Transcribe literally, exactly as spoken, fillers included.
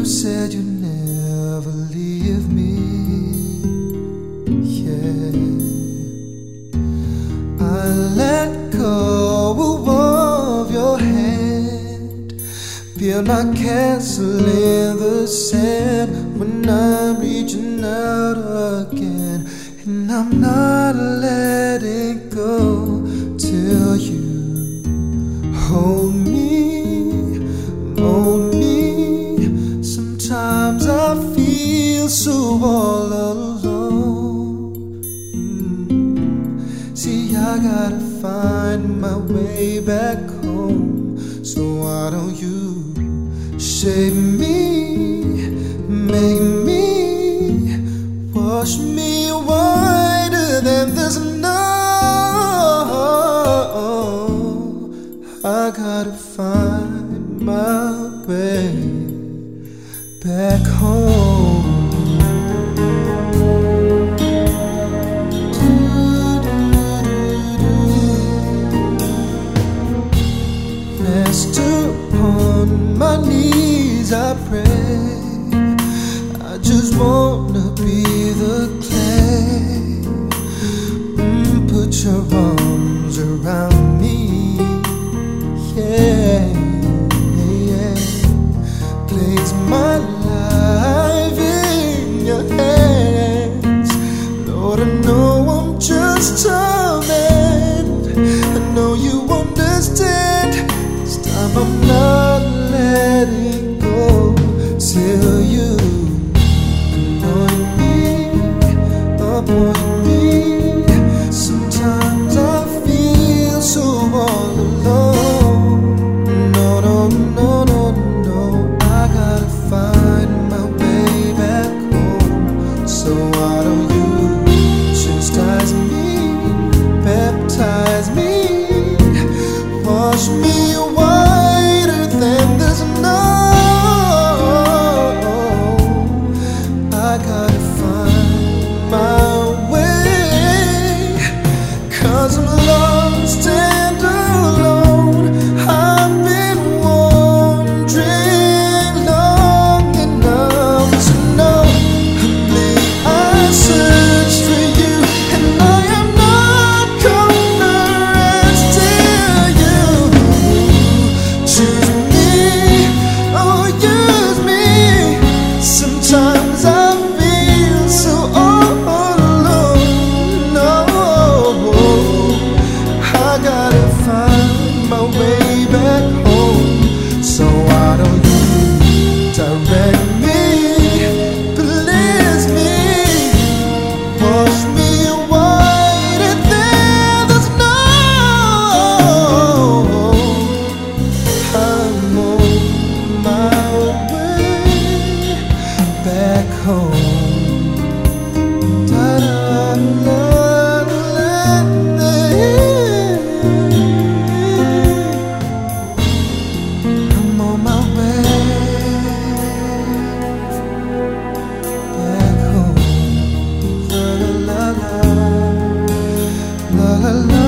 said you'd never leave me. Yeah, I let go of your hand, build my castle in the sand. When I'm reaching out again, and I'm not letting go till you hold me, hold me. Sometimes I feel so all alone. mm. See, I gotta find my way back home. So why don't you shape me, make me, wash me whiter than the snow. I gotta find my way back home. Rest upon my knees, I pray. I just wanna be the clay. mm, Put your arms around me, yeah, yeah. Place my life in your hands. Lord, I know I'm just a man. I know you understand. This time I'm not letting go till you anoint me, appoint me. Sometimes I feel so all alone. No, no, no, no, no. I gotta find my way back home. So why don't you chastise me, baptize me, wash me whiter than the snow. I gotta find my way, 'cause I'm lost and alone. I've been wandering long enough to know. Humbly I search for you, and I am not gonna rest till you choose me, oh use me. Sometimes I feel so all alone. No, I gotta find my way back home. So why don't you direct me, please me, wash me whiter than the snow. I'm on my way back home. I'm on my way back home. La la la la, la la la.